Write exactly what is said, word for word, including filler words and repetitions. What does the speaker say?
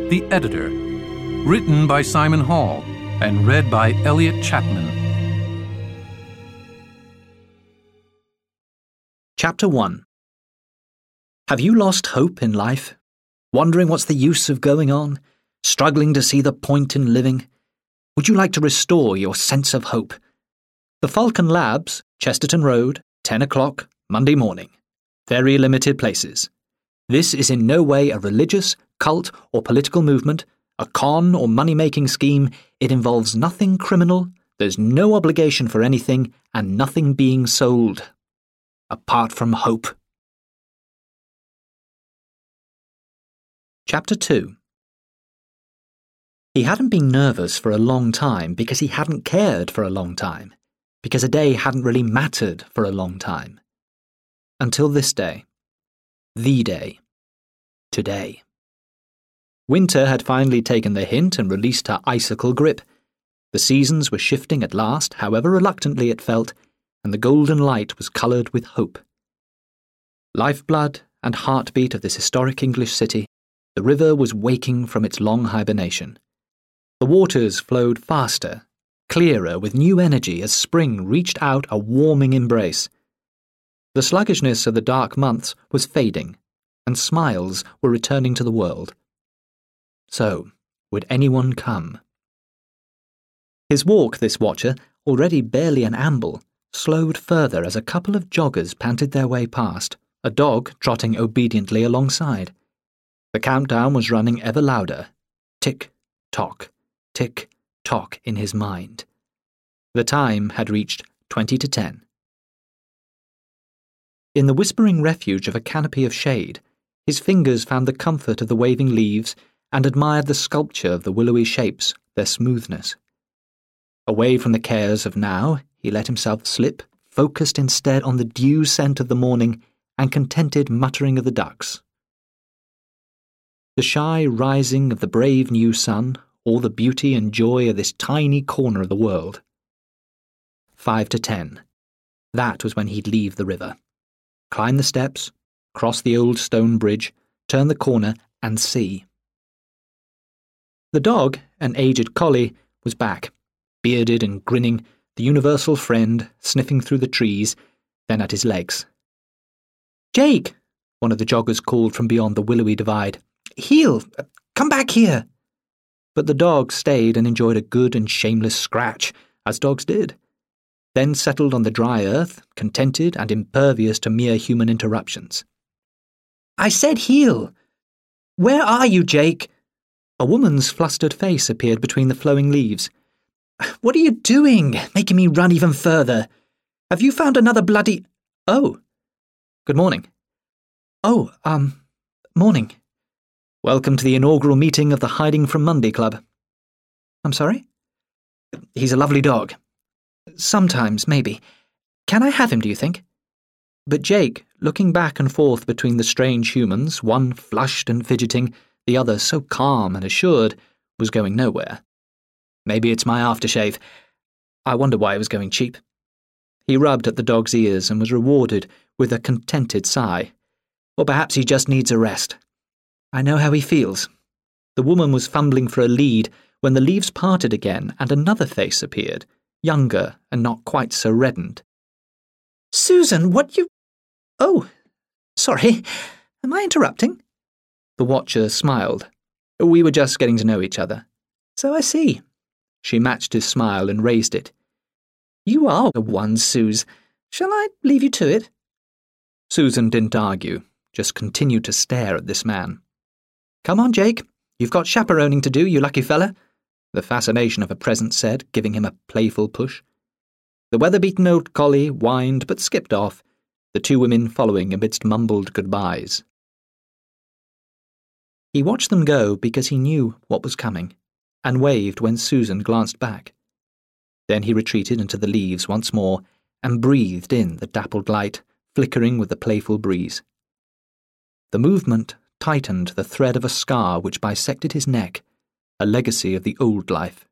The Editor, written by Simon Hall and read by Elliot Chapman. Chapter one. Have you lost hope in life? Wondering what's the use of going on? Struggling to see the point in living? Would you like to restore your sense of hope? The Falcon Labs, Chesterton Road, ten o'clock, Monday morning. Very limited places. This is in no way a religious, cult, or political movement, a con or money-making scheme. It involves nothing criminal, there's no obligation for anything, and nothing being sold. Apart from hope. Chapter two. He hadn't been nervous for a long time because he hadn't cared for a long time, because a day hadn't really mattered for a long time. Until this day. The day. Today. Winter had finally taken the hint and released her icicle grip. The seasons were shifting at last, however reluctantly it felt, and the golden light was coloured with hope. Lifeblood and heartbeat of this historic English city, the river was waking from its long hibernation. The waters flowed faster, clearer, with new energy as spring reached out a warming embrace. The sluggishness of the dark months was fading, and smiles were returning to the world. So, would anyone come? His walk, this watcher, already barely an amble, slowed further as a couple of joggers panted their way past, a dog trotting obediently alongside. The countdown was running ever louder, tick-tock, tick-tock in his mind. The time had reached twenty to ten. In the whispering refuge of a canopy of shade, his fingers found the comfort of the waving leaves and admired the sculpture of the willowy shapes, their smoothness. Away from the cares of now, he let himself slip, focused instead on the dew scent of the morning and contented muttering of the ducks. The shy rising of the brave new sun, all the beauty and joy of this tiny corner of the world. Five to ten. That was when he'd leave the river. Climb the steps, cross the old stone bridge, turn the corner and see. The dog, an aged collie, was back, bearded and grinning, the universal friend, sniffing through the trees, then at his legs. "Jake!" one of the joggers called from beyond the willowy divide. "Heel! Come back here!" But the dog stayed and enjoyed a good and shameless scratch, as dogs did, then settled on the dry earth, contented and impervious to mere human interruptions. "I said heel! Where are you, Jake?" A woman's flustered face appeared between the flowing leaves. "What are you doing, making me run even further? Have you found another bloody—" "Oh, good morning." "Oh, um, morning. Welcome to the inaugural meeting of the Hiding from Monday Club." "I'm sorry?" "He's a lovely dog." "Sometimes, maybe. Can I have him, do you think?" But Jake, looking back and forth between the strange humans, one flushed and fidgeting, the other so calm and assured, was going nowhere. "Maybe it's my aftershave. I wonder why it was going cheap." He rubbed at the dog's ears and was rewarded with a contented sigh. Or perhaps he just needs a rest. "I know how he feels." The woman was fumbling for a lead when the leaves parted again and another face appeared, younger and not quite so reddened. "Susan, what you— Oh, sorry. Am I interrupting?" The watcher smiled. "We were just getting to know each other." "So I see." She matched his smile and raised it. "You are a one, Suze. Shall I leave you to it?" Susan didn't argue, just continued to stare at this man. "Come on, Jake. You've got chaperoning to do, you lucky fella," the fascination of her presence said, giving him a playful push. The weather-beaten old collie whined but skipped off, the two women following amidst mumbled goodbyes. He watched them go because he knew what was coming, and waved when Susan glanced back. Then he retreated into the leaves once more and breathed in the dappled light, flickering with the playful breeze. The movement tightened the thread of a scar which bisected his neck, a legacy of the old life.